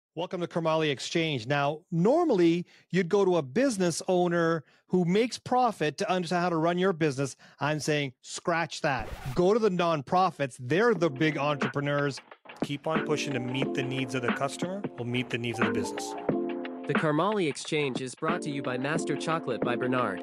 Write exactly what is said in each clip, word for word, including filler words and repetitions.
Welcome to Karmali Exchange. Now, normally you'd go to a business owner who makes profit to understand how to run your business. I'm saying scratch that. Go to the nonprofits. They're the big entrepreneurs. Keep on pushing to meet the needs of the customer will meet the needs of the business. The Karmali Exchange is brought to you by Master Chocolate by Bernard.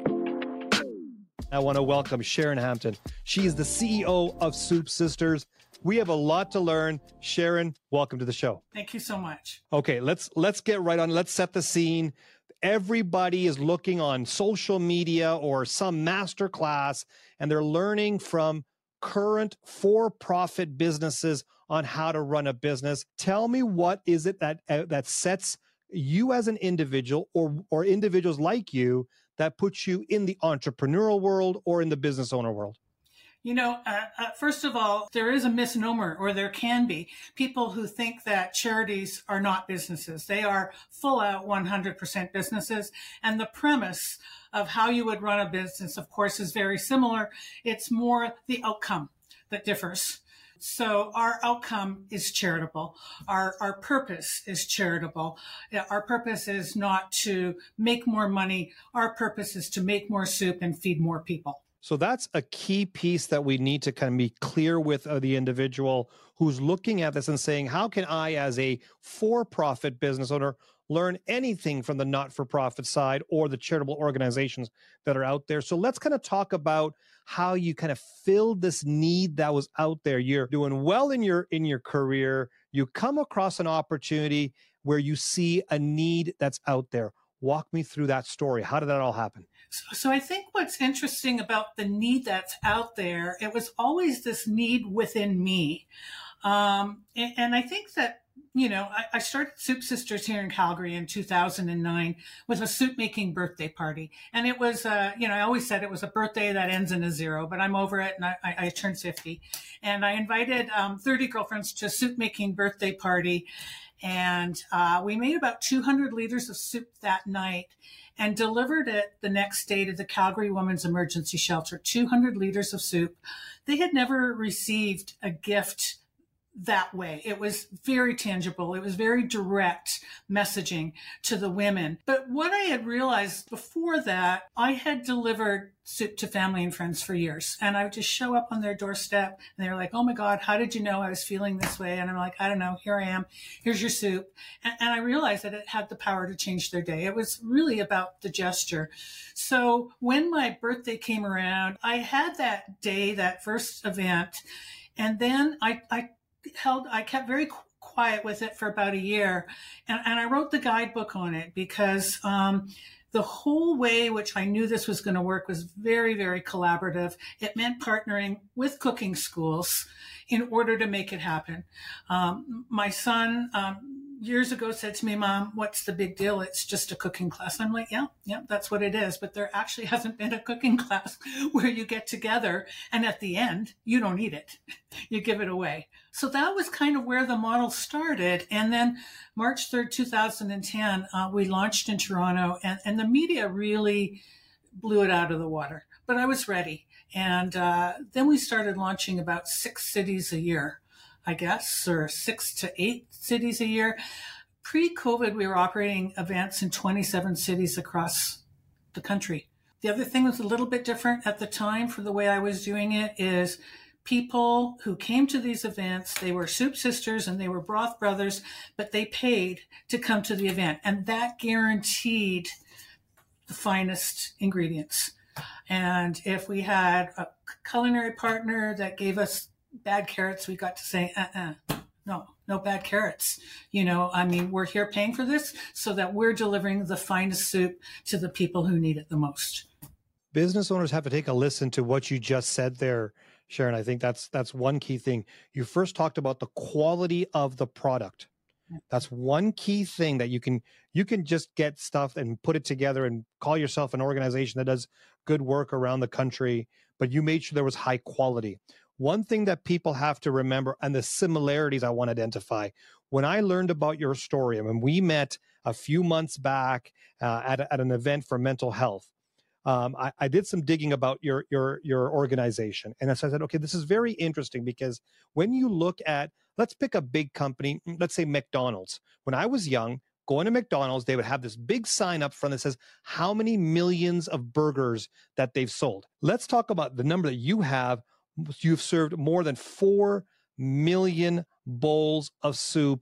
I want to welcome Sharon Hampton. She is the C E O of Soup Sisters. We have a lot to learn. Sharon, welcome to the show. Thank you so much. Okay, let's let's get right on. Let's set the scene. Everybody is looking on social media or some master class, and they're learning from current for-profit businesses on how to run a business. Tell me, what is it that uh, that sets you as an individual or or individuals like you that puts you in the entrepreneurial world or in the business owner world? You know, uh, uh, first of all, there is a misnomer, or there can be, people who think that charities are not businesses. They are full out one hundred percent businesses. And the premise of how you would run a business, of course, is very similar. It's more the outcome that differs. So our outcome is charitable. Our, our purpose is charitable. Our purpose is not to make more money. Our purpose is to make more soup and feed more people. So that's a key piece that we need to kind of be clear with uh, the individual who's looking at this and saying, how can I, as a for-profit business owner, learn anything from the not-for-profit side or the charitable organizations that are out there? So let's kind of talk about how you kind of filled this need that was out there. You're doing well in your in your career. You come across an opportunity where you see a need that's out there. Walk me through that story. How did that all happen? So, so I think what's interesting about the need that's out there, it was always this need within me. Um, and, and I think that, you know, I, I started Soup Sisters here in Calgary in two thousand nine with a soup making birthday party. And it was, uh, you know, I always said it was a birthday that ends in a zero, but I'm over it and I, I, I turned fifty. And I invited um, thirty girlfriends to a soup making birthday party. And uh, we made about two hundred liters of soup that night and delivered it the next day to the Calgary Women's Emergency Shelter, two hundred liters of soup. They had never received a gift that way. It was very tangible. It was very direct messaging to the women. But what I had realized before that, I had delivered soup to family and friends for years. And I would just show up on their doorstep and they were like, oh my God, how did you know I was feeling this way? And I'm like, I don't know. Here I am. Here's your soup. And, and I realized that it had the power to change their day. It was really about the gesture. So when my birthday came around, I had that day, that first event. And then I, I held, I kept very quiet with it for about a year. And, and I wrote the guidebook on it because, um, the whole way which I knew this was going to work was very, very collaborative. It meant partnering with cooking schools in order to make it happen. Um, my son, um, years ago said to me, Mom, what's the big deal? It's just a cooking class. I'm like, yeah, yeah, that's what it is. But there actually hasn't been a cooking class where you get together and at the end, you don't eat it. You give it away. So that was kind of where the model started. And then March third, two thousand ten, uh, we launched in Toronto and, and the media really blew it out of the water. But I was ready. And uh, then we started launching about six cities a year, I guess, or six to eight cities a year. Pre-COVID, we were operating events in twenty-seven cities across the country. The other thing that was a little bit different at the time for the way I was doing it is people who came to these events, they were Soup Sisters and they were Broth Brothers, but they paid to come to the event. And that guaranteed the finest ingredients. And if we had a culinary partner that gave us bad carrots, we got to say, uh-uh, no, no bad carrots. You know, I mean, we're here paying for this so that we're delivering the finest soup to the people who need it the most. Business owners have to take a listen to what you just said there, Sharon. I think that's that's one key thing. You first talked about the quality of the product. That's one key thing that you can you can just get stuff and put it together and call yourself an organization that does good work around the country, but you made sure there was high quality. One thing that people have to remember, and the similarities I want to identify, when I learned about your story, I mean, we met a few months back uh, at, at an event for mental health. um, I, I did some digging about your your your organization, and so I said, okay, this is very interesting because when you look at, let's pick a big company, let's say McDonald's. When I was young, going to McDonald's, they would have this big sign up front that says how many millions of burgers that they've sold. Let's talk about the number that you have. You've served more than four million bowls of soup,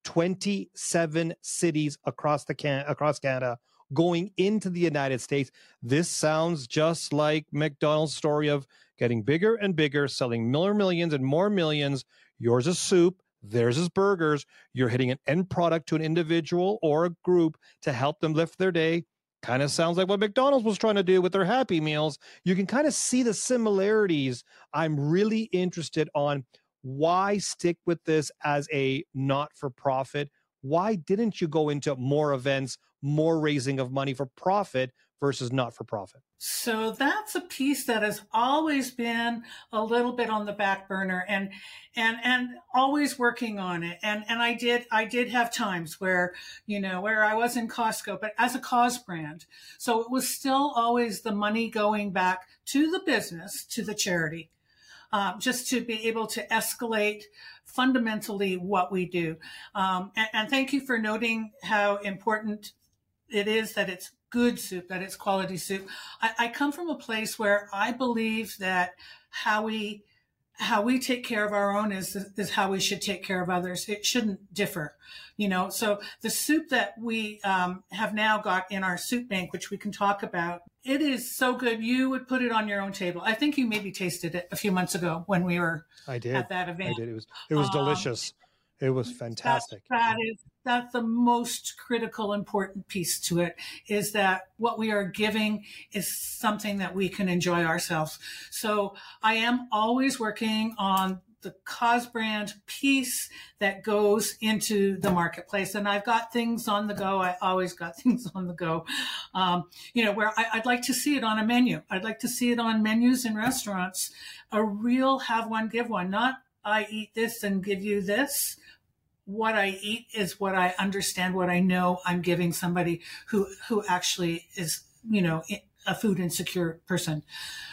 twenty-seven cities across the can across Canada, going into the United States. This sounds just like McDonald's story of getting bigger and bigger, selling more millions and more millions. Yours is soup, theirs is burgers. You're hitting an end product to an individual or a group to help them lift their day. Kind of sounds like what McDonald's was trying to do with their Happy Meals. You can kind of see the similarities. I'm really interested on why stick with this as a not-for-profit? Why didn't you go into more events, more raising of money for profit versus not-for-profit? So that's a piece that has always been a little bit on the back burner, and and and always working on it. And and I did I did have times where, you know, where I was in Costco, but as a cause brand. So it was still always the money going back to the business, to the charity. Um, just to be able to escalate fundamentally what we do. Um, and, and thank you for noting how important it is that it's good soup, that it's quality soup. I, I come from a place where I believe that how we how we take care of our own is is how we should take care of others. It shouldn't differ, you know. So the soup that we um, have now got in our soup bank, which we can talk about, it is so good. You would put it on your own table. I think you maybe tasted it a few months ago when we were I did. at that event. I did. It was it was Um, delicious. It was fantastic. That, that is that's the most critical, important piece to it, is that what we are giving is something that we can enjoy ourselves. So I am always working on the cause brand piece that goes into the marketplace. And I've got things on the go. I always got things on the go, um, you know, where I, I'd like to see it on a menu. I'd like to see it on menus in restaurants, a real have one, give one, not I eat this and give you this. What I eat is what I understand, what I know I'm giving somebody who, who actually is, you know, a food insecure person.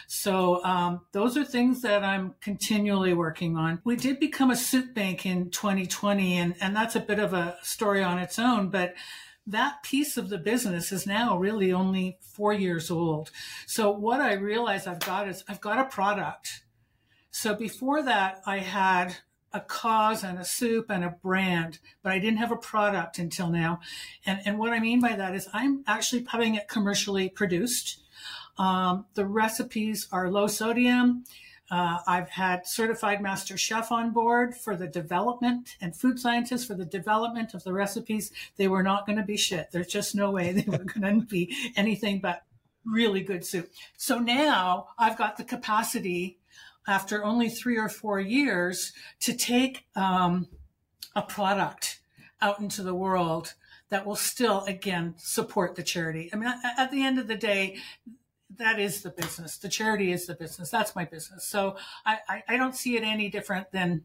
So um, those are things that I'm continually working on. We did become a soup bank in twenty twenty, and, and that's a bit of a story on its own, but that piece of the business is now really only four years old. So what I realize I've got is I've got a product. So before that, I had a cause and a soup and a brand, but I didn't have a product until now. And, and what I mean by that is I'm actually having it commercially produced. Um, the recipes are low sodium. Uh, I've had certified master chef on board for the development and food scientists for the development of the recipes. They were not going to be shit. There's just no way they were going to be anything but really good soup. So now I've got the capacity, after only three or four years, to take um, a product out into the world that will still, again, support the charity. I mean, at, at the end of the day, that is the business. The charity is the business. That's my business. So I, I, I don't see it any different than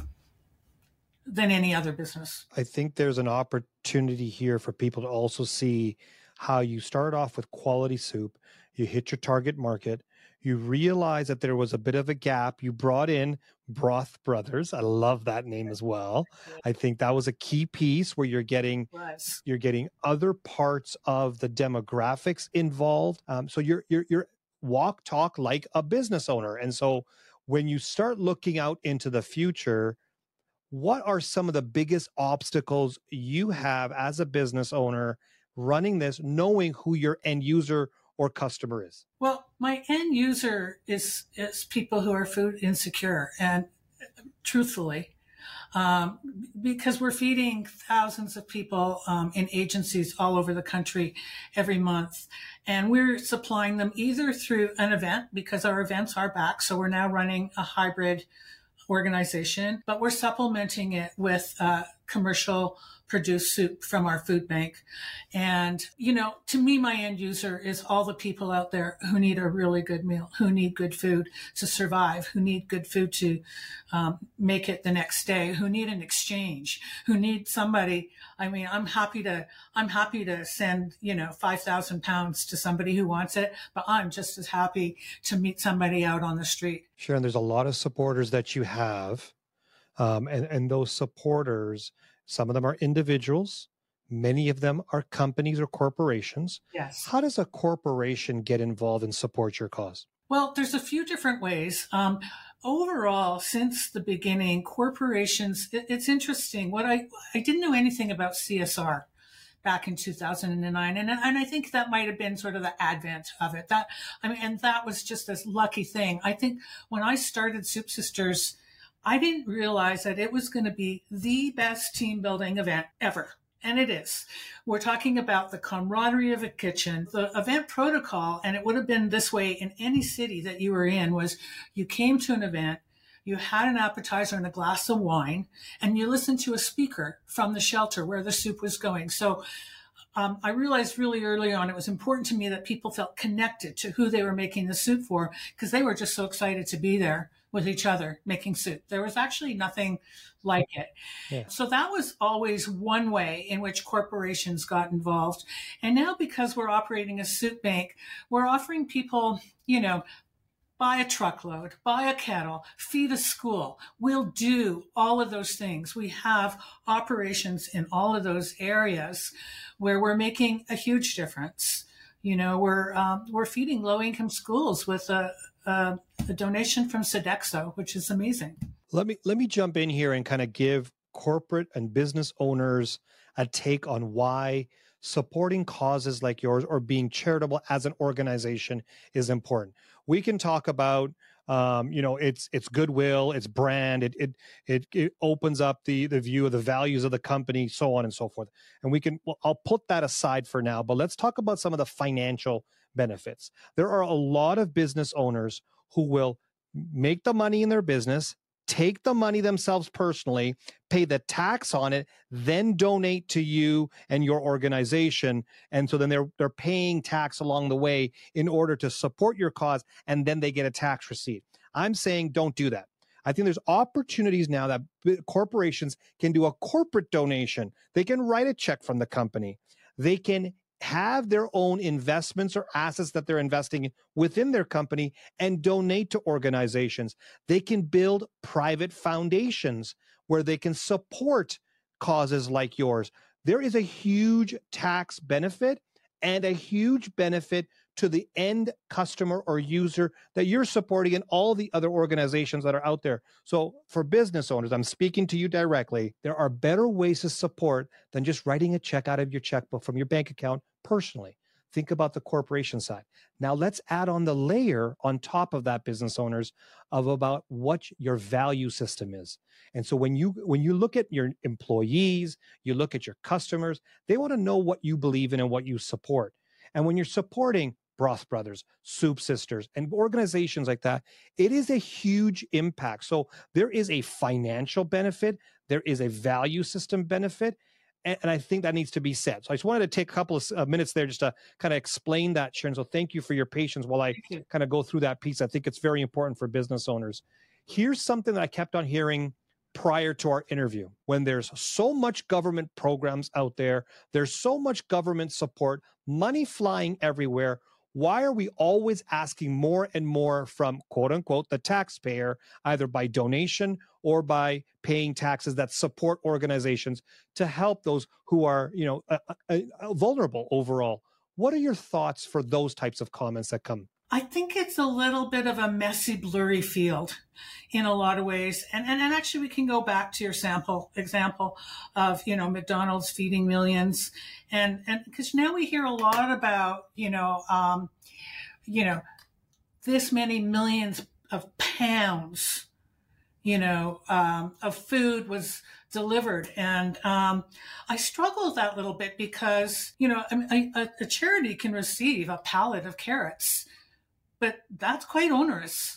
than any other business. I think there's an opportunity here for people to also see how you start off with quality soup, you hit your target market, you realize that there was a bit of a gap. You brought in Broth Brothers. I love that name as well. I think that was a key piece where you're getting Yes. you're getting other parts of the demographics involved. Um, so you're you're you're walk talk like a business owner. And so when you start looking out into the future, what are some of the biggest obstacles you have as a business owner running this, knowing who your end user or customer is? Well, my end user is is people who are food insecure, and truthfully, um, because we're feeding thousands of people um, in agencies all over the country every month, and we're supplying them either through an event, because our events are back, so we're now running a hybrid organization, but we're supplementing it with uh, commercial produce soup from our food bank. And, you know, to me, my end user is all the people out there who need a really good meal, who need good food to survive, who need good food to um, make it the next day, who need an exchange, who need somebody. I mean, I'm happy to, I'm happy to send, you know, five thousand pounds to somebody who wants it, but I'm just as happy to meet somebody out on the street. Sharon, there's a lot of supporters that you have. Um, and, and those supporters, some of them are individuals. Many of them are companies or corporations. Yes. How does a corporation get involved and support your cause? Well, there's a few different ways. Um, overall, since the beginning, corporations, it, it's interesting. What I, I didn't know anything about C S R back in two thousand nine. And, and I think that might have been sort of the advent of it. That, I mean, and that was just this lucky thing. I think when I started Soup Sisters, I didn't realize that it was going to be the best team building event ever. And it is. We're talking about the camaraderie of a kitchen, the event protocol, and it would have been this way in any city that you were in, was you came to an event, you had an appetizer and a glass of wine, and you listened to a speaker from the shelter where the soup was going. So um, I realized really early on it was important to me that people felt connected to who they were making the soup for, because they were just so excited to be there with each other making soup. There was actually nothing like it. Yeah. So that was always one way in which corporations got involved. And now, because we're operating a soup bank, we're offering people, you know, buy a truckload, buy a kettle, feed a school. We'll do all of those things. We have operations in all of those areas where we're making a huge difference. You know, we're um, we're feeding low-income schools with a, a, a donation from Sodexo, which is amazing. Let me let me jump in here and kind of give corporate and business owners a take on why supporting causes like yours or being charitable as an organization is important. We can talk about, um, you know, it's it's goodwill, it's brand, it it it, it opens up the the view of the values of the company, so on and so forth. And we can, well, I'll put that aside for now, but let's talk about some of the financial benefits. There are a lot of business owners who will make the money in their business, take the money themselves personally, pay the tax on it, then donate to you and your organization. And so then they're they're paying tax along the way in order to support your cause, and then they get a tax receipt. I'm saying don't do that. I think there's opportunities now that corporations can do a corporate donation. They can write a check from the company. They can have their own investments or assets that they're investing in within their company and donate to organizations. They can build private foundations where they can support causes like yours. There is a huge tax benefit and a huge benefit to the end customer or user that you're supporting and all the other organizations that are out there. So for business owners, I'm speaking to you directly. There are better ways to support than just writing a check out of your checkbook from your bank account personally. Think about the corporation side. Now let's add on the layer on top of that, business owners, of about what your value system is. And so when you when you look at your employees, you look at your customers, they want to know what you believe in and what you support. And when you're supporting Broth Brothers, Soup Sisters, and organizations like that, it is a huge impact. So there is a financial benefit, there is a value system benefit, and, and I think that needs to be said. So I just wanted to take a couple of uh, minutes there just to kind of explain that, Sharon. So thank you for your patience while I kind of go through that piece. I think it's very important for business owners. Here's something that I kept on hearing prior to our interview. When there's so much government programs out there, there's so much government support, money flying everywhere, why are we always asking more and more from, quote unquote, the taxpayer, either by donation or by paying taxes that support organizations to help those who are, you know, uh, uh, uh, vulnerable overall? What are your thoughts for those types of comments that come? I think it's a little bit of a messy, blurry field in a lot of ways. And, and, and actually we can go back to your sample example of, you know, McDonald's feeding millions. And, and because now we hear a lot about, you know, um, you know, this many millions of pounds, you know, um, of food was delivered. And um, I struggle with that a little bit because, you know, a, a, a charity can receive a pallet of carrots, but that's quite onerous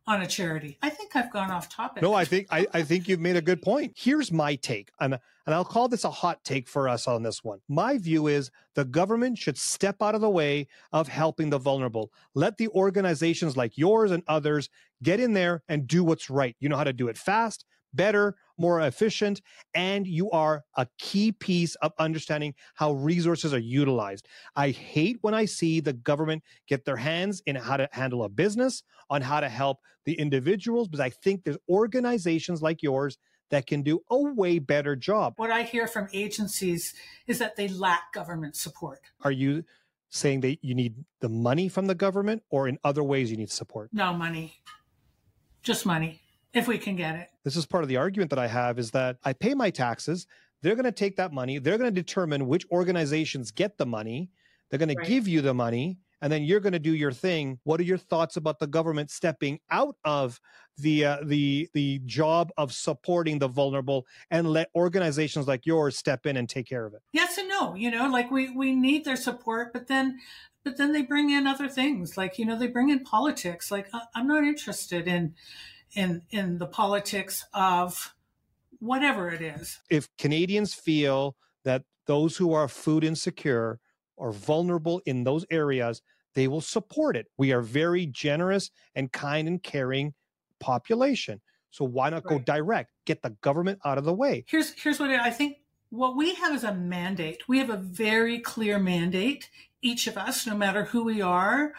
on a charity. I think I've gone off topic. No, I think I, I think you've made a good point. Here's my take, and and I'll call this a hot take for us on this one. My view is the government should step out of the way of helping the vulnerable. Let the organizations like yours and others get in there and do what's right. You know how to do it fast, better, more efficient, and you are a key piece of understanding how resources are utilized. I hate when I see the government get their hands in how to handle a business, on how to help the individuals, because I think there's organizations like yours that can do a way better job. What I hear from agencies is that they lack government support. Are you saying that you need the money from the government, or in other ways you need support? No money, just money. If we can get it. This is part of the argument that I have, is that I pay my taxes. They're going to take that money. They're going to determine which organizations get the money. They're going to give you the money, and then you're going to do your thing. What are your thoughts about the government stepping out of the uh, the the job of supporting the vulnerable and let organizations like yours step in and take care of it? Yes and no. You know, like we we need their support, but then but then they bring in other things. Like, you know, they bring in politics. Like, I'm not interested in in in the politics of whatever it is. If Canadians feel that those who are food insecure or vulnerable in those areas, they will support it. We are very generous and kind and caring population. So why not go direct? Get the government out of the way. Here's here's what I think. What we have is a mandate. We have a very clear mandate, each of us, no matter who we are,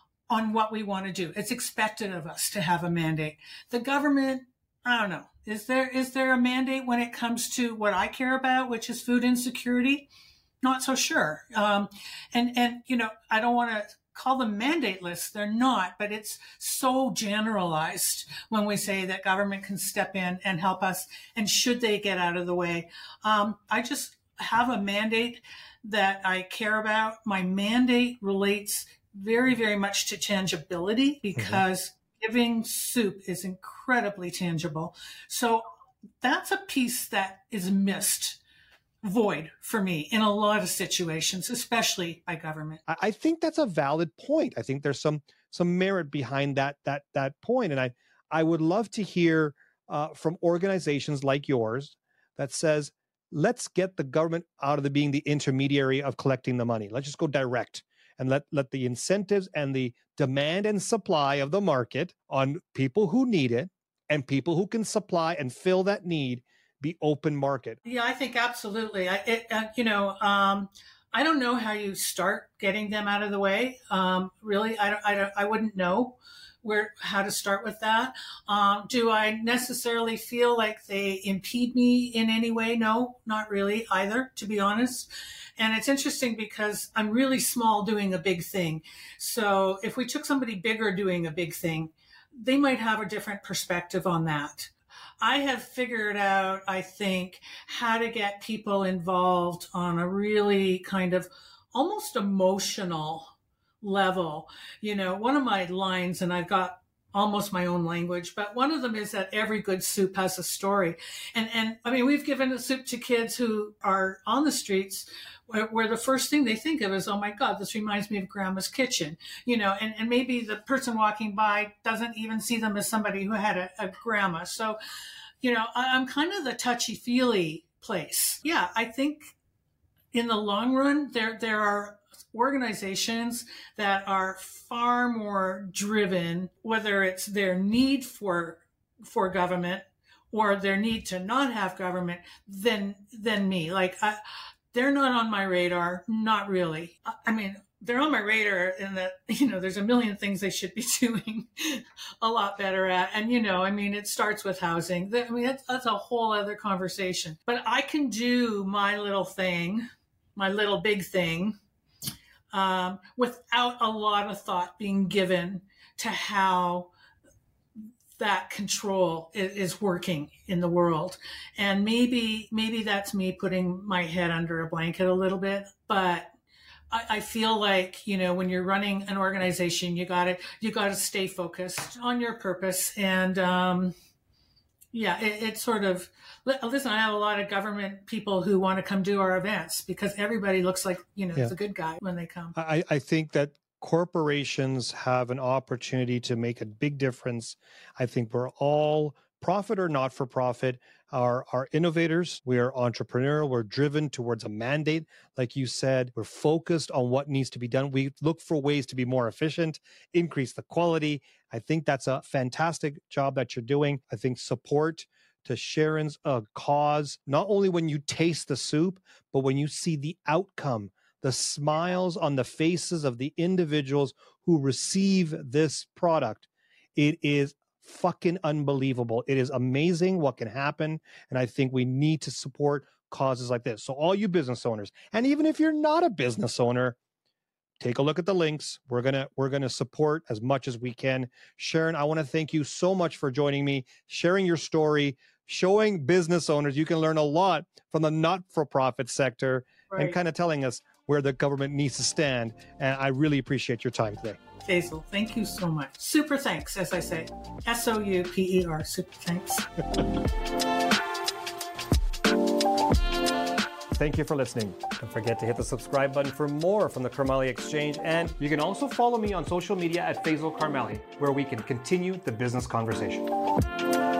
on what we want to do. It's expected of us to have a mandate. The government, I don't know, is there is there a mandate when it comes to what I care about, which is food insecurity? Not so sure. Um, and, and, you know, I don't want to call them mandateless. They're not, but it's so generalized when we say that government can step in and help us, and should they get out of the way. Um, I just have a mandate that I care about. My mandate relates very, very much to tangibility, because mm-hmm. giving soup is incredibly tangible. So that's a piece that is missed, void for me in a lot of situations, especially by government. I think that's a valid point. I think there's some some merit behind that that that point, and I I would love to hear uh, from organizations like yours that says, let's get the government out of the being the intermediary of collecting the money. Let's just go direct. And let, let the incentives and the demand and supply of the market on people who need it and people who can supply and fill that need be open market. Yeah, I think absolutely. I, it, uh, you know, um, I don't know how you start getting them out of the way. Um, really, I don't, I don't, I wouldn't know where, how to start with that. Um, do I necessarily feel like they impede me in any way? No, not really either, to be honest. And it's interesting because I'm really small doing a big thing. So if we took somebody bigger doing a big thing, they might have a different perspective on that. I have figured out, I think, how to get people involved on a really kind of almost emotional level. You know, one of my lines, and I've got almost my own language, but one of them is that every good soup has a story. And, and I mean, we've given the soup to kids who are on the streets where, where the first thing they think of is, oh my God, this reminds me of Grandma's kitchen, you know, and, and maybe the person walking by doesn't even see them as somebody who had a, a grandma. So, you know, I, I'm kind of the touchy-feely place. Yeah, I think in the long run, there, there are organizations that are far more driven, whether it's their need for for government or their need to not have government, than than me. Like, I, they're not on my radar, not really. I mean, they're on my radar in that, you know, there's a million things they should be doing a lot better at. And, you know, I mean, it starts with housing. I mean, that's, that's a whole other conversation. But I can do my little thing, my little big thing, Um, without a lot of thought being given to how that control is, is working in the world. And maybe, maybe that's me putting my head under a blanket a little bit, but I, I feel like, you know, when you're running an organization, you gotta, you gotta stay focused on your purpose. And, um, yeah, it, it's sort of, listen, I have a lot of government people who want to come do our events because everybody looks like, you know, yeah. the good guy when they come. I, I think that corporations have an opportunity to make a big difference. I think we're all, profit or not for profit, are, are innovators. We are entrepreneurial. We're driven towards a mandate. Like you said, we're focused on what needs to be done. We look for ways to be more efficient, increase the quality. I think that's a fantastic job that you're doing. I think support to Sharon's uh, cause, not only when you taste the soup, but when you see the outcome, the smiles on the faces of the individuals who receive this product. It is fucking unbelievable. It is amazing what can happen. And I think we need to support causes like this. So all you business owners, and even if you're not a business owner, take a look at the links. We're going to we're going to support as much as we can. Sharon, I want to thank you so much for joining me, sharing your story, showing business owners you can learn a lot from the not-for-profit sector, right, and kind of telling us where the government needs to stand. And I really appreciate your time today. Faisal, thank you so much. Super thanks, as I say. S O U P E R, super thanks. Thank you for listening. Don't forget to hit the subscribe button for more from the Karmali Exchange. And you can also follow me on social media at Faisal Karmali, where we can continue the business conversation.